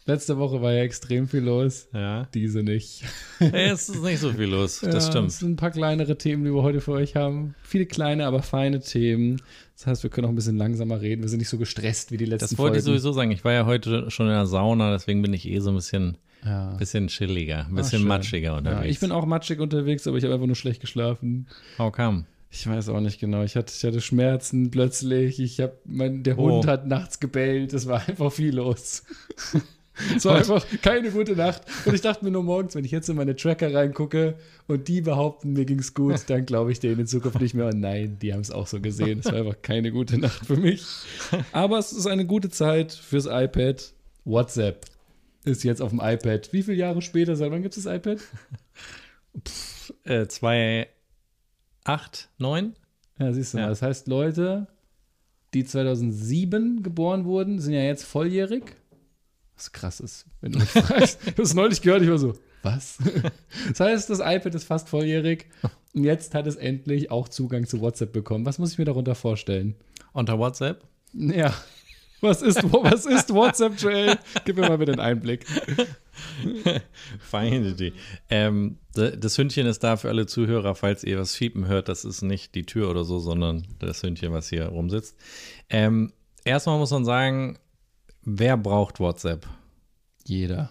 Letzte Woche war ja extrem viel los. Ja. Diese nicht. Es ist nicht so viel los, das stimmt. Es sind ein paar kleinere Themen, die wir heute für euch haben. Viele kleine, aber feine Themen. Das heißt, wir können auch ein bisschen langsamer reden. Wir sind nicht so gestresst wie die letzten Das wollte ich Folgen. sowieso sagen. Ich war ja heute schon in der Sauna, deswegen bin ich so ein bisschen chilliger, ein bisschen schön. matschiger unterwegs. Ja, ich bin auch matschig unterwegs, aber ich habe einfach nur schlecht geschlafen. How come? Ich weiß auch nicht genau. Ich hatte Schmerzen plötzlich. Der Hund hat nachts gebellt. Es war einfach viel los. Es war einfach keine gute Nacht. Und ich dachte mir nur morgens, wenn ich jetzt in meine Tracker reingucke und die behaupten, mir ging's gut, dann glaube ich denen in Zukunft nicht mehr. Und nein, die haben es auch so gesehen. Es war einfach keine gute Nacht für mich. Aber es ist eine gute Zeit fürs iPad. WhatsApp ist jetzt auf dem iPad. Wie viele Jahre später? Seit wann gibt es das iPad? 8, 9? Ja, siehst du mal. Ja. Das heißt, Leute, die 2007 geboren wurden, sind ja jetzt volljährig. Was krass ist, wenn du mich fragst. Ich habe es neulich gehört, ich war so, was? Das heißt, das iPad ist fast volljährig und jetzt hat es endlich auch Zugang zu WhatsApp bekommen. Was muss ich mir darunter vorstellen? Unter WhatsApp? Ja, was ist WhatsApp, Joel? Gib mir mal bitte einen Einblick. Feine Idee. Das Hündchen ist da für alle Zuhörer, falls ihr was fiepen hört. Das ist nicht die Tür oder so, sondern das Hündchen, was hier rumsitzt. Erstmal muss man sagen, wer braucht WhatsApp? Jeder.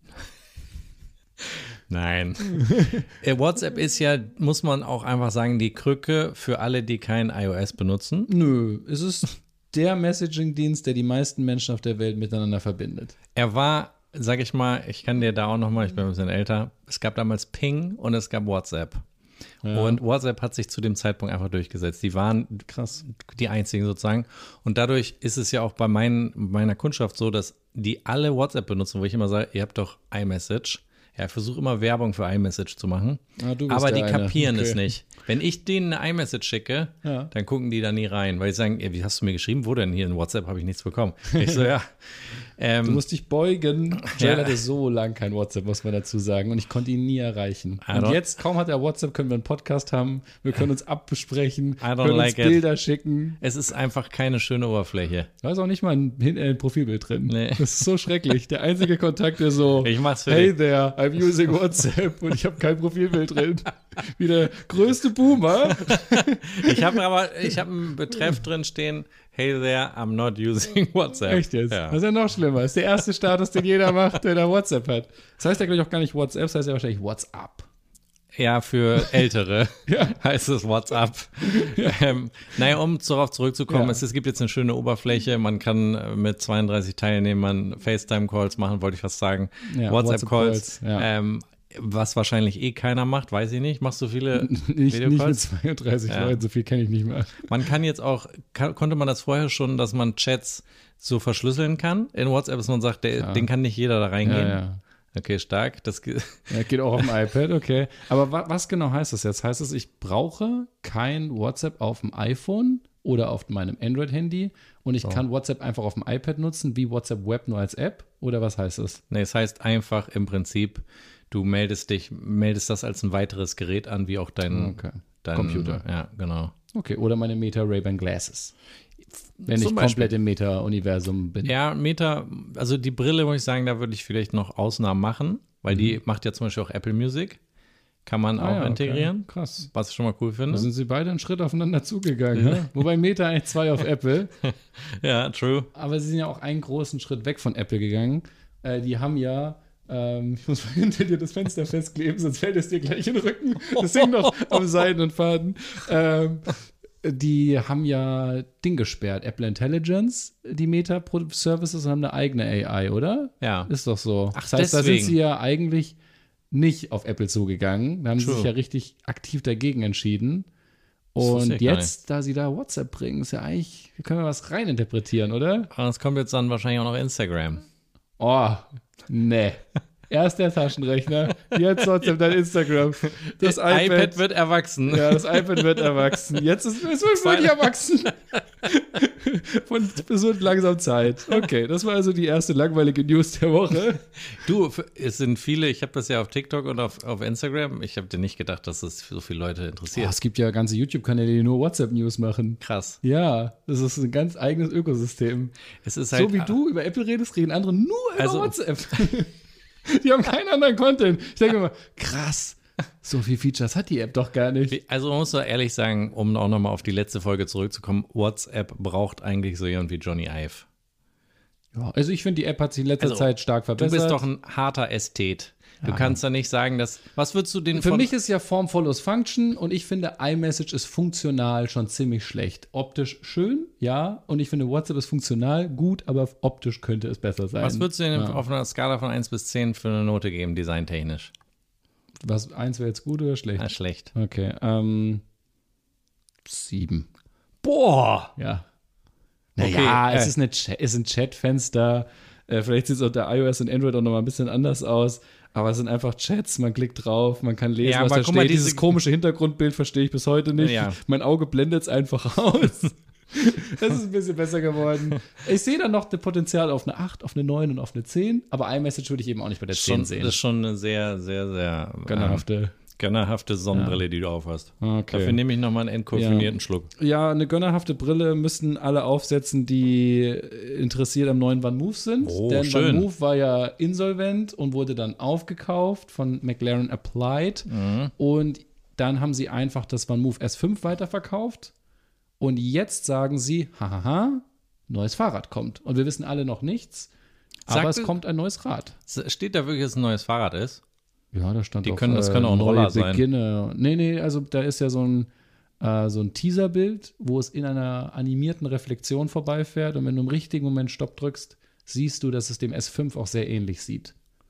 Nein. WhatsApp ist ja, muss man auch einfach sagen, die Krücke für alle, die kein iOS benutzen. Nö, es ist der Messaging-Dienst, der die meisten Menschen auf der Welt miteinander verbindet. Er war, sag ich mal, ich kann dir da auch nochmal, ich bin ein bisschen älter, es gab damals Ping und es gab WhatsApp. Ja. Und WhatsApp hat sich zu dem Zeitpunkt einfach durchgesetzt. Die waren krass die einzigen sozusagen. Und dadurch ist es ja auch bei meiner Kundschaft so, dass die alle WhatsApp benutzen, wo ich immer sage, ihr habt doch iMessage. Ja, ich versuche immer Werbung für iMessage zu machen. Aber die kapieren es nicht. Wenn ich denen eine iMessage schicke, dann gucken die da nie rein, weil die sagen, wie hast du mir geschrieben? Wo denn? Hier in WhatsApp habe ich nichts bekommen. Ich so, ja. Du musst dich beugen. Joel hatte so lange kein WhatsApp, muss man dazu sagen. Und ich konnte ihn nie erreichen. Und jetzt, kaum hat er WhatsApp, können wir einen Podcast haben. Wir können uns abbesprechen, können uns Bilder schicken. Es ist einfach keine schöne Oberfläche. Da ist auch nicht mal ein Profilbild drin. Nee. Das ist so schrecklich. Der einzige Kontakt, der so, ich mach's für hey dich. there, I'm using WhatsApp und ich habe kein Profilbild drin. Wie der größte Boomer. Ich habe einen Betreff drin stehen, hey there, I'm not using WhatsApp. Echt jetzt? Ja. Das ist ja noch schlimmer. Das ist der erste Status, den jeder macht, der da WhatsApp hat. Das heißt ja, glaube ich, auch gar nicht WhatsApp, das heißt ja wahrscheinlich WhatsApp. Ja, für Ältere heißt es WhatsApp. Naja, um darauf zurückzukommen, es gibt jetzt eine schöne Oberfläche. Man kann mit 32 Teilnehmern FaceTime-Calls machen, wollte ich fast sagen. Ja, WhatsApp-Calls. Ja. Was wahrscheinlich keiner macht, weiß ich nicht. Machst du viele nicht Videocalls? Nicht mit 32 Leuten, so viel kenne ich nicht mehr. Man kann jetzt auch, konnte man das vorher schon, dass man Chats so verschlüsseln kann in WhatsApp, dass man sagt, den kann nicht jeder da reingehen. Ja. Okay, stark. Das geht auch auf dem iPad, okay. Aber was genau heißt das jetzt? Heißt das, ich brauche kein WhatsApp auf dem iPhone oder auf meinem Android-Handy und ich kann WhatsApp einfach auf dem iPad nutzen, wie WhatsApp Web nur als App? Oder was heißt das? Nee, es heißt einfach im Prinzip, du meldest das als ein weiteres Gerät an, wie auch dein Computer. Ja, genau. Okay, oder meine Meta Ray-Ban Glasses. Wenn ich komplett im Meta-Universum bin. Ja, Meta, also die Brille, muss ich sagen, da würde ich vielleicht noch Ausnahmen machen, weil die macht ja zum Beispiel auch Apple Music. Kann man auch integrieren. Okay. Krass. Was ich schon mal cool finde. Da sind sie beide einen Schritt aufeinander zugegangen. Ne? Wobei Meta eigentlich 2 auf Apple. Ja, true. Aber sie sind ja auch einen großen Schritt weg von Apple gegangen. Die haben ja ich muss mal hinter dir das Fenster festkleben, sonst fällt es dir gleich in den Rücken. Das hängt noch am Seiden und Faden. Die haben ja Ding gesperrt, Apple Intelligence, die Meta-Services, und haben eine eigene AI, oder? Ja. Ist doch so. Ach, das heißt, deswegen. da sind sie ja eigentlich nicht auf Apple zugegangen. Da haben sie sich ja richtig aktiv dagegen entschieden. Und jetzt, da sie da WhatsApp bringen, ist ja eigentlich, können wir was reininterpretieren, oder? Und es kommt jetzt dann wahrscheinlich auch noch Instagram. Oh, nee. Erst der Taschenrechner, jetzt trotzdem dein Instagram. Das iPad wird erwachsen. Ja, das iPad wird erwachsen. Jetzt ist es wirklich erwachsen. Es wird langsam Zeit. Okay, das war also die erste langweilige News der Woche. Du, es sind viele, ich habe das ja auf TikTok und auf Instagram, ich habe dir nicht gedacht, dass das so viele Leute interessiert. Es gibt ja ganze YouTube-Kanäle, die nur WhatsApp-News machen. Krass. Ja, das ist ein ganz eigenes Ökosystem. Es ist halt, so wie du über Apple redest, reden andere nur über WhatsApp. Die haben keinen anderen Content. Ich denke immer, krass, so viele Features hat die App doch gar nicht. Also man muss doch ehrlich sagen, um auch nochmal auf die letzte Folge zurückzukommen, WhatsApp braucht eigentlich so jemand wie Johnny Ive. Ja, also ich finde, die App hat sich in letzter Zeit stark verbessert. Du bist doch ein harter Ästhet. Du kannst da nicht sagen, dass, was würdest du den Für mich ist ja Form follows Function und ich finde, iMessage ist funktional schon ziemlich schlecht. Optisch schön, ja, und ich finde, WhatsApp ist funktional gut, aber optisch könnte es besser sein. Was würdest du denn auf einer Skala von 1 bis 10 für eine Note geben, designtechnisch? 1 wäre jetzt gut oder schlecht? Ja, schlecht. Okay, 7. Boah! Ja. Naja, es ist ein Chatfenster. Vielleicht sieht es unter iOS und Android auch noch mal ein bisschen anders aus. Aber es sind einfach Chats, man klickt drauf, man kann lesen, was da steht. Mal, dieses komische Hintergrundbild verstehe ich bis heute nicht. Ja. Mein Auge blendet es einfach aus. Das ist ein bisschen besser geworden. Ich sehe dann noch das Potenzial auf eine 8, auf eine 9 und auf eine 10. Aber iMessage würde ich eben auch nicht bei der 10 sehen. Das ist schon eine sehr, sehr, sehr gönnerhafte Sonnenbrille, die du aufhast. Okay. Dafür nehme ich nochmal einen entkoffinierten Schluck. Ja, eine gönnerhafte Brille müssten alle aufsetzen, die interessiert am neuen Van Move sind. Oh, denn schön. Van Move war ja insolvent und wurde dann aufgekauft von McLaren Applied. Und dann haben sie einfach das Van Move S5 weiterverkauft. Und jetzt sagen sie, hahaha, neues Fahrrad kommt. Und wir wissen alle noch nichts, aber es kommt ein neues Rad. Steht da wirklich, dass es ein neues Fahrrad ist? Ja, da stand das können auch ein Roller sein. Nee, also da ist ja so ein Teaserbild, wo es in einer animierten Reflexion vorbeifährt und wenn du im richtigen Moment Stopp drückst, siehst du, dass es dem S5 auch sehr ähnlich sieht.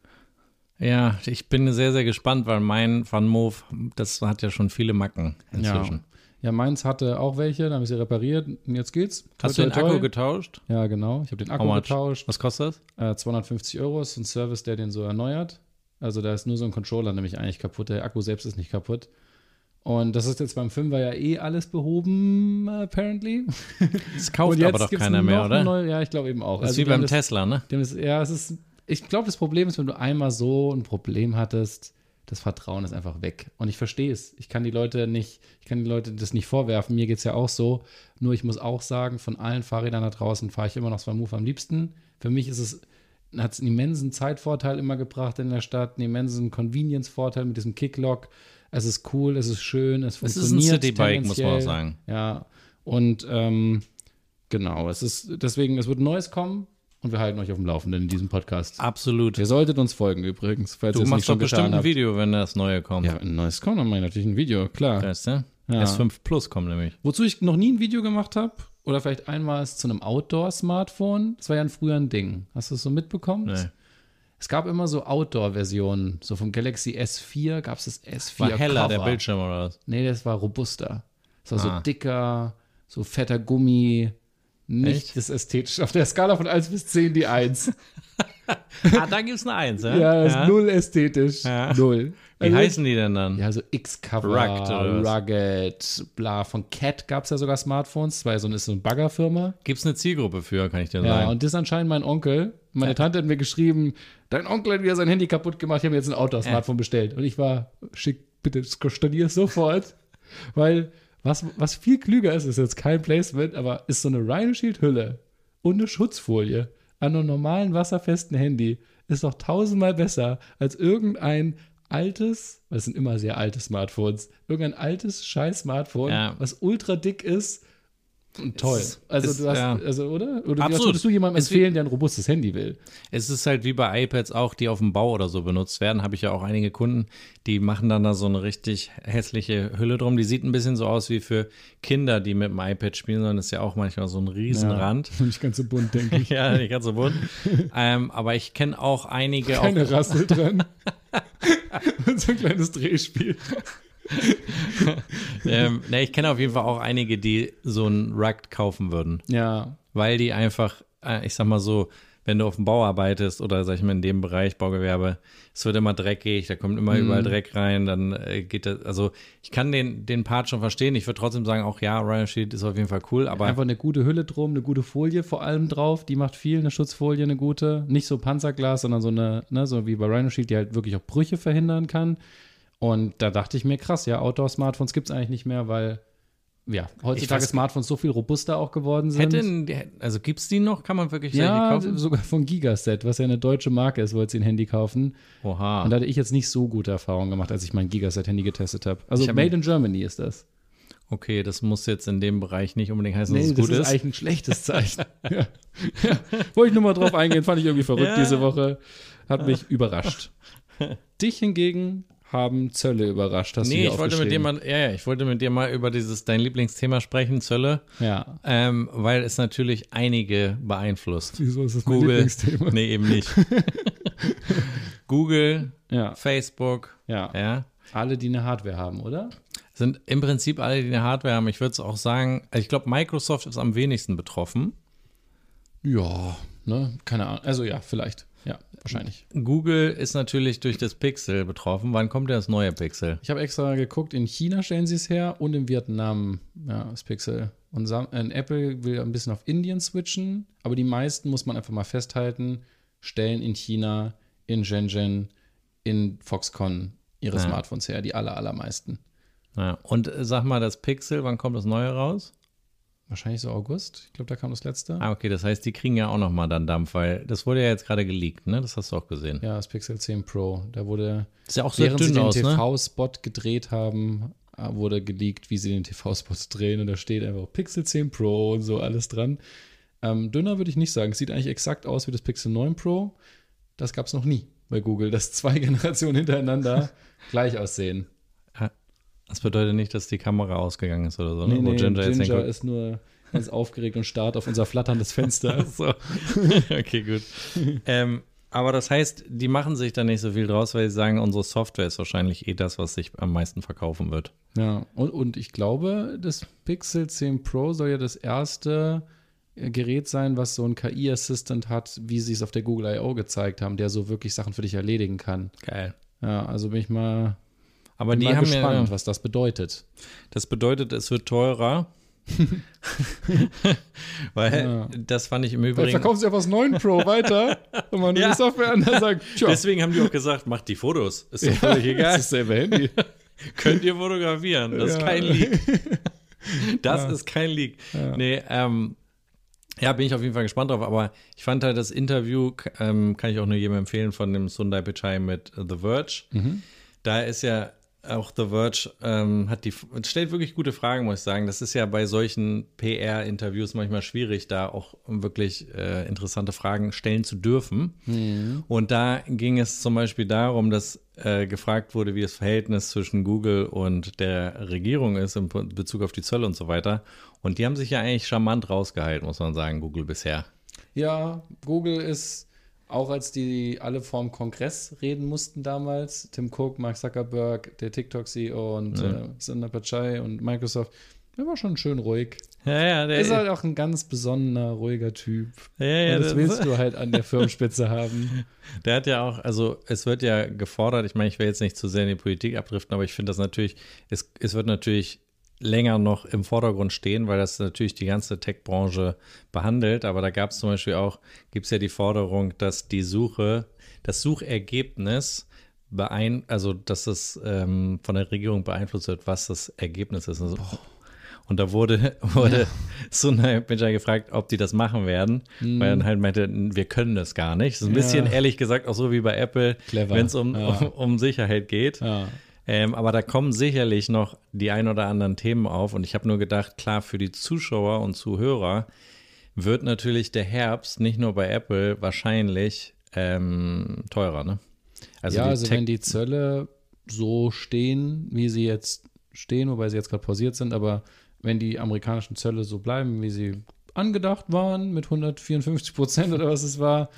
Ja, ich bin sehr, sehr gespannt, weil mein Van Move, das hat ja schon viele Macken inzwischen. Ja, meins hatte auch welche, dann habe ich sie repariert und jetzt geht's. Hast du den Akku getauscht? Ja, genau. Ich habe den Akku getauscht. Was kostet das? 250 € ist ein Service, der den so erneuert. Also da ist nur so ein Controller nämlich eigentlich kaputt. Der Akku selbst ist nicht kaputt. Und das ist jetzt beim 5er ja eh alles behoben, apparently. Das kauft aber doch keiner mehr, oder? Ja, ich glaube eben auch. Das ist wie beim Tesla, ne? Ich glaube, das Problem ist, wenn du einmal so ein Problem hattest, das Vertrauen ist einfach weg. Und ich verstehe es. Ich kann die Leute das nicht vorwerfen. Mir geht es ja auch so. Nur ich muss auch sagen, von allen Fahrrädern da draußen fahre ich immer noch Van Move am liebsten. Für mich hat es einen immensen Zeitvorteil immer gebracht in der Stadt, einen immensen Convenience-Vorteil mit diesem Kicklock. Es ist cool, es ist schön, es funktioniert. Es ist ein Citybike, muss man auch sagen. Ja, und genau, es wird Neues kommen. Und wir halten euch auf dem Laufenden in diesem Podcast. Absolut. Ihr solltet uns folgen übrigens, falls ihr es nicht schon getan habt. Du machst doch bestimmt ein Video, wenn das Neue kommt. Ja, ein neues kommt, dann mache ich natürlich ein Video, klar. Weißt du? Ja. S5 Plus kommt nämlich. Wozu ich noch nie ein Video gemacht habe, oder vielleicht einmal ist zu einem Outdoor-Smartphone. Das war ja früher ein Ding. Hast du es so mitbekommen? Nee. Es gab immer so Outdoor-Versionen. So vom Galaxy S4 gab es das S4 War heller, Cover. der Bildschirm oder was? Nee, das war robuster. Das war so dicker, so fetter Gummi. Nicht das ästhetisch. Auf der Skala von 1 bis 10 die 1. Da gibt es eine 1, ja? Ja, das ist null ästhetisch. Ja. Null. Wie heißen die denn dann? Ja, so X-Cover, Rugged, bla. Von Cat gab es ja sogar Smartphones. Das ist so eine Baggerfirma. Gibt es eine Zielgruppe für, kann ich dir sagen. Ja, und das ist anscheinend mein Onkel. Meine Tante hat mir geschrieben, dein Onkel hat wieder sein Handy kaputt gemacht, ich habe mir jetzt ein Outdoor-Smartphone bestellt. Und ich war, schick, bitte stornier es sofort. Weil was viel klüger ist jetzt kein Placement, aber ist so eine Rhino Shield-Hülle und eine Schutzfolie an einem normalen wasserfesten Handy ist doch 1000-mal besser als irgendein altes, weil es sind immer sehr alte Smartphones, irgendein altes Scheiß-Smartphone, was ultra dick ist und toll. Oder? Oder was würdest du jemandem empfehlen, der ein robustes Handy will? Es ist halt wie bei iPads auch, die auf dem Bau oder so benutzt werden. Habe ich ja auch einige Kunden, die machen dann da so eine richtig hässliche Hülle drum. Die sieht ein bisschen so aus wie für Kinder, die mit dem iPad spielen, sondern ist ja auch manchmal so ein Riesenrand. Ja, nicht ganz so bunt, denke ich. Ja, nicht ganz so bunt. Aber ich kenne auch einige. Keine Rassel dran. Und so ein kleines Drehspiel. Ich kenne auf jeden Fall auch einige, die so ein Rugged kaufen würden. Ja. Weil die einfach, ich sag mal so, wenn du auf dem Bau arbeitest oder, sag ich mal, in dem Bereich Baugewerbe, es wird immer dreckig, da kommt immer überall Dreck rein, dann geht das, also ich kann den Part schon verstehen, ich würde trotzdem sagen, auch ja, Rhino Shield ist auf jeden Fall cool, aber einfach eine gute Hülle drum, eine gute Folie vor allem drauf, die macht viel, eine Schutzfolie, eine gute, nicht so Panzerglas, sondern so eine, ne, so wie bei Rhino Shield, die halt wirklich auch Brüche verhindern kann. Und da dachte ich mir, krass, ja, Outdoor-Smartphones gibt es eigentlich nicht mehr, weil ja, heutzutage Smartphones so viel robuster auch geworden sind. Also gibt es die noch? Kann man wirklich ja, kaufen? Sogar von Gigaset, was ja eine deutsche Marke ist, wollte sie ein Handy kaufen. Oha. Und da hatte ich jetzt nicht so gute Erfahrungen gemacht, als ich mein Gigaset-Handy getestet habe. Also Made in Germany ist das. Okay, das muss jetzt in dem Bereich nicht unbedingt heißen, dass es gut ist. Das ist eigentlich ein schlechtes Zeichen. ja. Wollte ich nur mal drauf eingehen, fand ich irgendwie verrückt diese Woche. Hat mich überrascht. Dich hingegen haben Zölle überrascht, hast du ich wollte mit dir mal über dein Lieblingsthema sprechen, Zölle. Ja. Weil es natürlich einige beeinflusst. Wieso ist das Google, mein Lieblingsthema? Nee, eben nicht. Google, Facebook, ja. Alle, die eine Hardware haben, oder? Sind im Prinzip alle, die eine Hardware haben. Ich würde es auch sagen, ich glaube, Microsoft ist am wenigsten betroffen. Ja, ne, keine Ahnung. Also ja, vielleicht. Ja, wahrscheinlich. Google ist natürlich durch das Pixel betroffen. Wann kommt denn das neue Pixel? Ich habe extra geguckt, in China stellen sie es her und in Vietnam, das Pixel. Und Apple will ein bisschen auf Indien switchen, aber die meisten, muss man einfach mal festhalten, stellen in China, in Shenzhen, in Foxconn ihre Smartphones her, die allermeisten. Ja. Und sag mal, das Pixel, wann kommt das neue raus? Wahrscheinlich so August. Ich glaube, da kam das letzte. Okay, das heißt, die kriegen ja auch nochmal dann Dampf, weil das wurde ja jetzt gerade geleakt, ne? Das hast du auch gesehen. Ja, das Pixel 10 Pro. Da wurde, ist ja auch sehr dünn während sie den TV-Spot gedreht haben, wurde geleakt, wie sie den TV-Spots drehen. Und da steht einfach Pixel 10 Pro und so alles dran. Dünner würde ich nicht sagen. Es sieht eigentlich exakt aus wie das Pixel 9 Pro. Das gab es noch nie bei Google, dass 2 Generationen hintereinander gleich aussehen. Das bedeutet nicht, dass die Kamera ausgegangen ist oder so, ne? Nee, Ginger ist nur ganz aufgeregt und starrt auf unser flatterndes Fenster. So. Okay, gut. Aber das heißt, die machen sich da nicht so viel draus, weil sie sagen, unsere Software ist wahrscheinlich das, was sich am meisten verkaufen wird. Ja, und ich glaube, das Pixel 10 Pro soll ja das erste Gerät sein, was so ein KI-Assistant hat, wie sie es auf der Google I.O. gezeigt haben, der so wirklich Sachen für dich erledigen kann. Geil. Ja, also bin ich mal gespannt, was das bedeutet. Das bedeutet, es wird teurer. Weil das fand ich im Übrigen. Dann verkaufen sie einfach das 9 Pro weiter und man die Software an, dann sagt, tja. Deswegen haben die auch gesagt, macht die Fotos. Ist doch völlig egal. Das ist dasselbe Handy. Könnt ihr fotografieren. Das ist kein Leak. Das ist kein Leak. Ja. Nee, bin ich auf jeden Fall gespannt drauf, aber ich fand halt das Interview, kann ich auch nur jedem empfehlen, von dem Sundar Pichai mit The Verge. Da ist ja auch The Verge stellt wirklich gute Fragen, muss ich sagen. Das ist ja bei solchen PR-Interviews manchmal schwierig, da auch wirklich interessante Fragen stellen zu dürfen. Und da ging es zum Beispiel darum, dass gefragt wurde, wie das Verhältnis zwischen Google und der Regierung ist in Bezug auf die Zölle und so weiter. Und die haben sich ja eigentlich charmant rausgehalten, muss man sagen, Google bisher. Ja, Google ist, auch als die alle vorm Kongress reden mussten damals, Tim Cook, Mark Zuckerberg, der TikTok-CEO und Sundar Pichai und Microsoft, der war schon schön ruhig. Ja, der ist halt auch ein ganz besonderer, ruhiger Typ. Ja, und das willst du halt an der Firmenspitze haben. Der hat ja auch, also es wird ja gefordert, ich meine, ich will jetzt nicht zu sehr in die Politik abdriften, aber ich finde das natürlich, es wird natürlich länger noch im Vordergrund stehen, weil das natürlich die ganze Tech-Branche behandelt. Aber da gab es zum Beispiel auch, gibt es ja die Forderung, dass das Suchergebnis dass es von der Regierung beeinflusst wird, was das Ergebnis ist. Und da wurde Sundar Pichai gefragt, ob die das machen werden, weil er dann halt meinte, wir können das gar nicht. Das ist ein bisschen, ehrlich gesagt, auch so wie bei Apple, wenn es um Sicherheit geht. Ja. Aber da kommen sicherlich noch die ein oder anderen Themen auf. Und ich habe nur gedacht, klar, für die Zuschauer und Zuhörer wird natürlich der Herbst nicht nur bei Apple wahrscheinlich teurer, ne? Also wenn die Zölle so stehen, wie sie jetzt stehen, wobei sie jetzt gerade pausiert sind, aber wenn die amerikanischen Zölle so bleiben, wie sie angedacht waren, mit 154% oder was es war,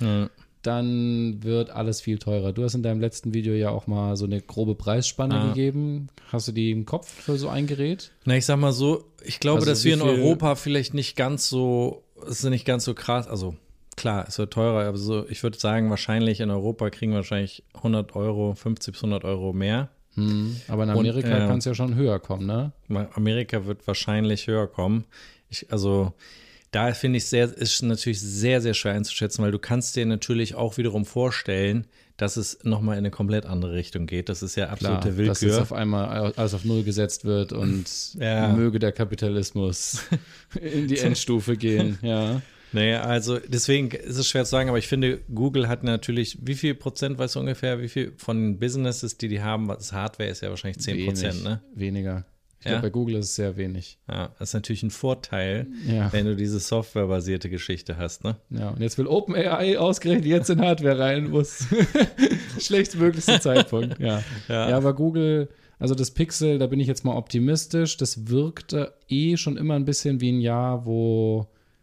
dann wird alles viel teurer. Du hast in deinem letzten Video ja auch mal so eine grobe Preisspanne gegeben. Hast du die im Kopf für so ein Gerät? Na, ich sag mal so, ich glaube, dass wir in Europa vielleicht nicht ganz so krass, also klar, es wird teurer, aber so, ich würde sagen, wahrscheinlich in Europa kriegen wir wahrscheinlich 100 Euro, 50 bis 100 Euro mehr. Aber in Amerika kann es ja schon höher kommen, ne? Amerika wird wahrscheinlich höher kommen. Also da finde ich ist natürlich sehr, sehr schwer einzuschätzen, weil du kannst dir natürlich auch wiederum vorstellen, dass es nochmal in eine komplett andere Richtung geht. Das ist ja absolute Willkür. Dass jetzt auf einmal alles auf Null gesetzt wird und möge der Kapitalismus in die Endstufe gehen, ja. Naja, also deswegen ist es schwer zu sagen, aber ich finde, Google hat natürlich, wie viel Prozent, weißt du ungefähr, wie viel von den Businesses, die haben, das Hardware ist ja wahrscheinlich 10%, ne? Weniger. Ich glaube, bei Google ist es sehr wenig. Ja, das ist natürlich ein Vorteil, wenn du diese softwarebasierte Geschichte hast, ne? Ja, und jetzt will OpenAI ausgerechnet jetzt in Hardware rein, muss schlechtmöglichster Zeitpunkt, ja. Ja, aber Google, also das Pixel, da bin ich jetzt mal optimistisch, das wirkte schon immer ein bisschen wie ein Jahr, wo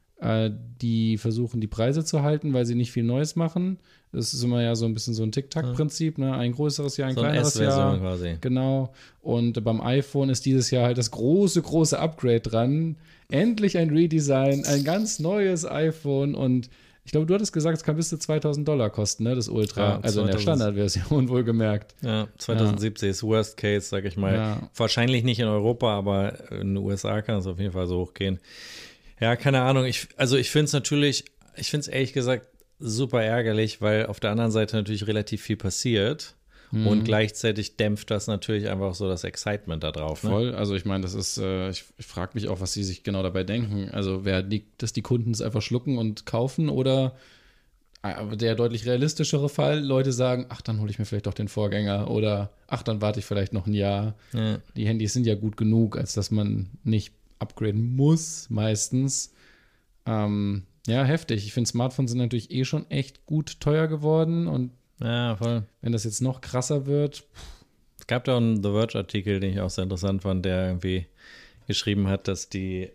die versuchen, die Preise zu halten, weil sie nicht viel Neues machen. Das ist immer ja so ein bisschen so ein Tic-Tac-Prinzip, ne? Ein größeres Jahr, ein kleineres Jahr. Quasi. Genau. Und beim iPhone ist dieses Jahr halt das große Upgrade dran. Endlich ein Redesign, ein ganz neues iPhone. Und ich glaube, du hattest gesagt, es kann bis zu $2.000 kosten, ne? Das Ultra. Ja, also in der Standardversion wohlgemerkt. Ja, 2070 ist Worst Case, sag ich mal. Ja. Wahrscheinlich nicht in Europa, aber in den USA kann es auf jeden Fall so hochgehen. Ja, keine Ahnung. Ich finde es ehrlich gesagt super ärgerlich, weil auf der anderen Seite natürlich relativ viel passiert und gleichzeitig dämpft das natürlich einfach so das Excitement da drauf. Ne? Voll, also ich meine, das ist, ich frage mich auch, was sie sich genau dabei denken. Also dass die Kunden es einfach schlucken und kaufen oder der deutlich realistischere Fall, Leute sagen, ach, dann hole ich mir vielleicht doch den Vorgänger oder ach, dann warte ich vielleicht noch ein Jahr. Ja. Die Handys sind ja gut genug, als dass man nicht upgraden muss, meistens. Ja, heftig. Ich finde, Smartphones sind natürlich schon echt gut teuer geworden und voll. Wenn das jetzt noch krasser wird. Es gab da einen The Verge-Artikel, den ich auch sehr interessant fand, der irgendwie geschrieben hat, dass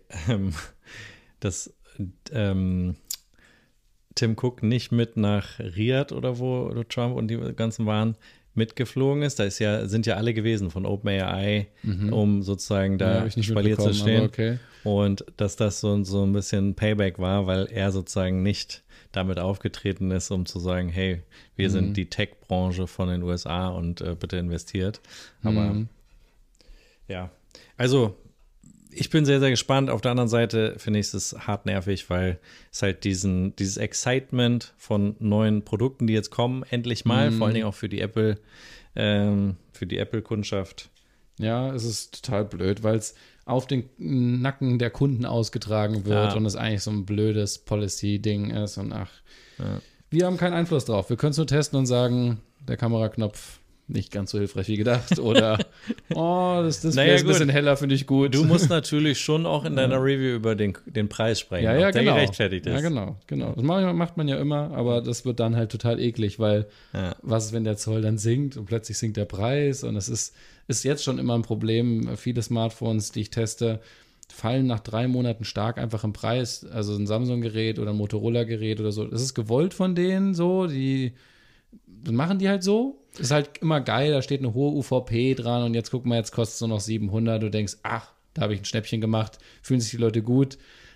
Tim Cook nicht mit nach Riyadh oder wo Trump und die ganzen waren, mitgeflogen ist. Sind ja alle gewesen von OpenAI, um sozusagen da Spalier zu stehen. Okay. Und dass das so ein bisschen Payback war, weil er sozusagen nicht damit aufgetreten ist, um zu sagen, hey, wir sind die Tech-Branche von den USA und bitte investiert. Aber ja, also ich bin sehr, sehr gespannt. Auf der anderen Seite finde ich es hart nervig, weil es halt dieses Excitement von neuen Produkten, die jetzt kommen, endlich mal, vor allen Dingen auch für die Apple-Kundschaft. Ja, es ist total blöd, weil es auf den Nacken der Kunden ausgetragen wird und es eigentlich so ein blödes Policy-Ding ist und wir haben keinen Einfluss drauf. Wir können es nur testen und sagen, der Kameraknopf nicht ganz so hilfreich wie gedacht oder das Display ist ein bisschen heller, finde ich gut. Du musst natürlich schon auch in deiner Review über den Preis sprechen, ob der gerechtfertigt ist. Ja, genau. Das macht man ja immer, aber das wird dann halt total eklig, weil was ist, wenn der Zoll dann sinkt und plötzlich sinkt der Preis und es ist jetzt schon immer ein Problem. Viele Smartphones, die ich teste, fallen nach 3 Monaten stark einfach im Preis. Also ein Samsung-Gerät oder ein Motorola-Gerät oder so. Das ist gewollt von denen so, das machen die halt so. Ist halt immer geil, da steht eine hohe UVP dran und jetzt guck mal, jetzt kostet es nur noch 700. Du denkst, ach, da habe ich ein Schnäppchen gemacht, fühlen sich die Leute gut.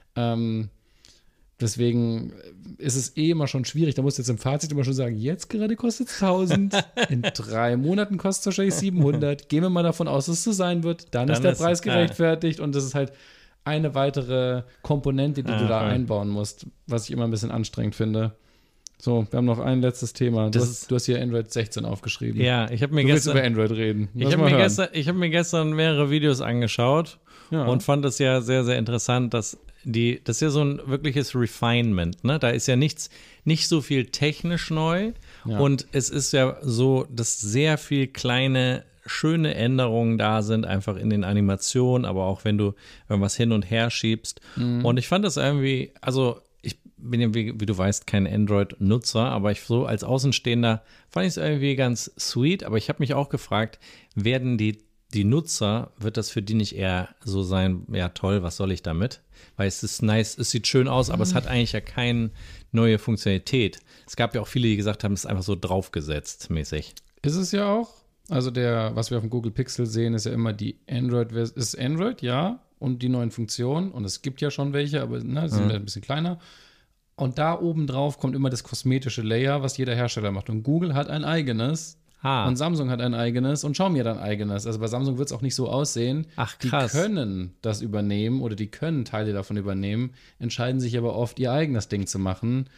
Deswegen ist es immer schon schwierig. Da musst du jetzt im Fazit immer schon sagen, jetzt gerade kostet es 1000, in 3 Monaten kostet es wahrscheinlich 700. Gehen wir mal davon aus, dass es so sein wird. Dann ist der Preis gerechtfertigt und das ist halt eine weitere Komponente, die du da einbauen musst, was ich immer ein bisschen anstrengend finde. So, wir haben noch ein letztes Thema. Du hast hier Android 16 aufgeschrieben. Ja, ich habe mir du willst über Android reden. Ich habe mir gestern mehrere Videos angeschaut und fand es ja sehr, sehr interessant, dass das ist ja so ein wirkliches Refinement, ne? Da ist ja nicht so viel technisch neu und es ist ja so, dass sehr viel kleine, schöne Änderungen da sind, einfach in den Animationen, aber auch wenn du irgendwas hin und her schiebst. Und ich fand das irgendwie, also ich bin ja, wie du weißt, kein Android-Nutzer, aber ich so als Außenstehender fand ich es irgendwie ganz sweet, aber ich habe mich auch gefragt, werden die Nutzer, wird das für die nicht eher so sein, ja toll, was soll ich damit? Weil es ist nice, es sieht schön aus, aber es hat eigentlich ja keine neue Funktionalität. Es gab ja auch viele, die gesagt haben, es ist einfach so draufgesetzt mäßig. Ist es ja auch. Also was wir auf dem Google Pixel sehen, ist ja immer die Android-Version. Ist Android, ja, und die neuen Funktionen. Und es gibt ja schon welche, aber die sind ein bisschen kleiner. Und da oben drauf kommt immer das kosmetische Layer, was jeder Hersteller macht. Und Google hat ein eigenes. Und Samsung hat ein eigenes und Xiaomi hat ein eigenes. Also bei Samsung wird es auch nicht so aussehen. Ach, krass. Die können das übernehmen oder die können Teile davon übernehmen, entscheiden sich aber oft, ihr eigenes Ding zu machen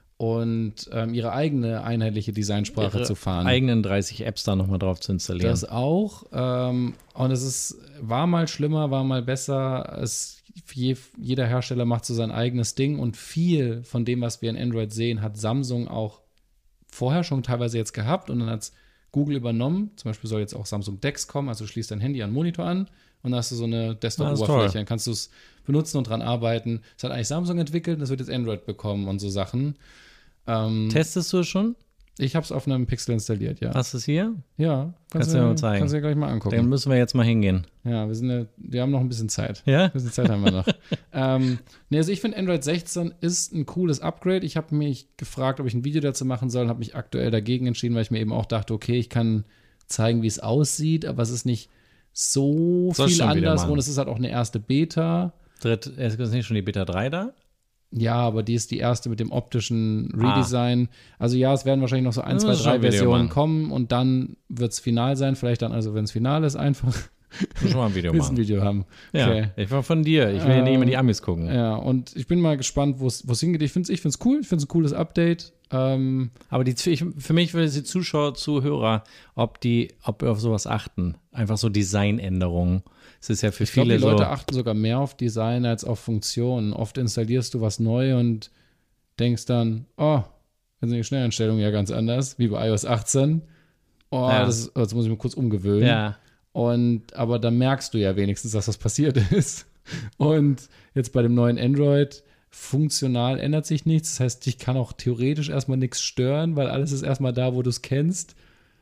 und ihre eigene einheitliche Designsprache zu fahren. Eigenen 30 Apps da nochmal drauf zu installieren. Das auch. Und war mal schlimmer, war mal besser. Jeder Hersteller macht so sein eigenes Ding und viel von dem, was wir in Android sehen, hat Samsung auch vorher schon teilweise jetzt gehabt und dann hat es Google übernommen. Zum Beispiel soll jetzt auch Samsung DeX kommen, also schließt dein Handy an den Monitor an und dann hast du so eine Desktop-Oberfläche. Dann kannst du es benutzen und dran arbeiten. Das hat eigentlich Samsung entwickelt und das wird jetzt Android bekommen und so Sachen. Testest du es schon? Ich habe es auf einem Pixel installiert, ja. Hast du es hier? Ja. Kannst du mir mal zeigen. Kannst du dir gleich mal angucken. Dann müssen wir jetzt mal hingehen. Ja, wir haben noch ein bisschen Zeit. Ja? Ein bisschen Zeit haben wir noch. Also ich finde Android 16 ist ein cooles Upgrade. Ich habe mich gefragt, ob ich ein Video dazu machen soll und habe mich aktuell dagegen entschieden, weil ich mir eben auch dachte, okay, ich kann zeigen, wie es aussieht, aber es ist nicht so viel anders und es ist halt auch eine erste Beta. Ist nicht schon die Beta 3 da? Ja, aber die ist die erste mit dem optischen Redesign. Also ja, es werden wahrscheinlich noch so 1, 2, 3 Versionen kommen und dann wird es final sein. Vielleicht dann, also wenn es final ist, einfach schon mal ein Video machen. Ein Video haben. Ja, okay. Ich war von dir. Ich will ja nicht immer die Amis gucken. Ja, und ich bin mal gespannt, wo es hingeht. Ich finde es cool. Ich finde es ein cooles Update. Aber für mich will die Zuschauer, Zuhörer, ob auf sowas achten. Einfach so Designänderungen. Es ist ja für viele die Leute achten sogar mehr auf Design als auf Funktionen. Oft installierst du was neu und denkst dann, jetzt sind die Schnelleinstellungen ja ganz anders, wie bei iOS 18. Jetzt muss ich mich kurz umgewöhnen. Ja. Aber dann merkst du ja wenigstens, dass das passiert ist. Und jetzt bei dem neuen Android, funktional ändert sich nichts. Das heißt, dich kann auch theoretisch erstmal nichts stören, weil alles ist erstmal da, wo du es kennst.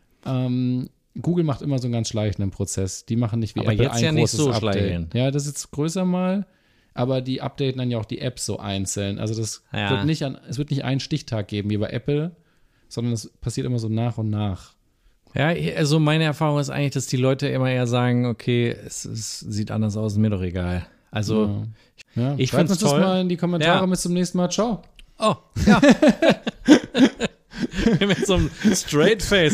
Google macht immer so einen ganz schleichenden Prozess. Die machen nicht wie aber Apple jetzt ein ja nicht großes so Update. schleichend. Ja, das ist jetzt größer mal, aber die updaten dann ja auch die Apps so einzeln. Also es wird nicht einen Stichtag geben wie bei Apple, sondern es passiert immer so nach und nach. Ja, also meine Erfahrung ist eigentlich, dass die Leute immer eher sagen, okay, es sieht anders aus, ist mir doch egal. Also ich finde es toll. Schreibt uns das mal in die Kommentare. Bis zum nächsten Mal. Ciao. Oh, ja. Mit so einem Straight Face.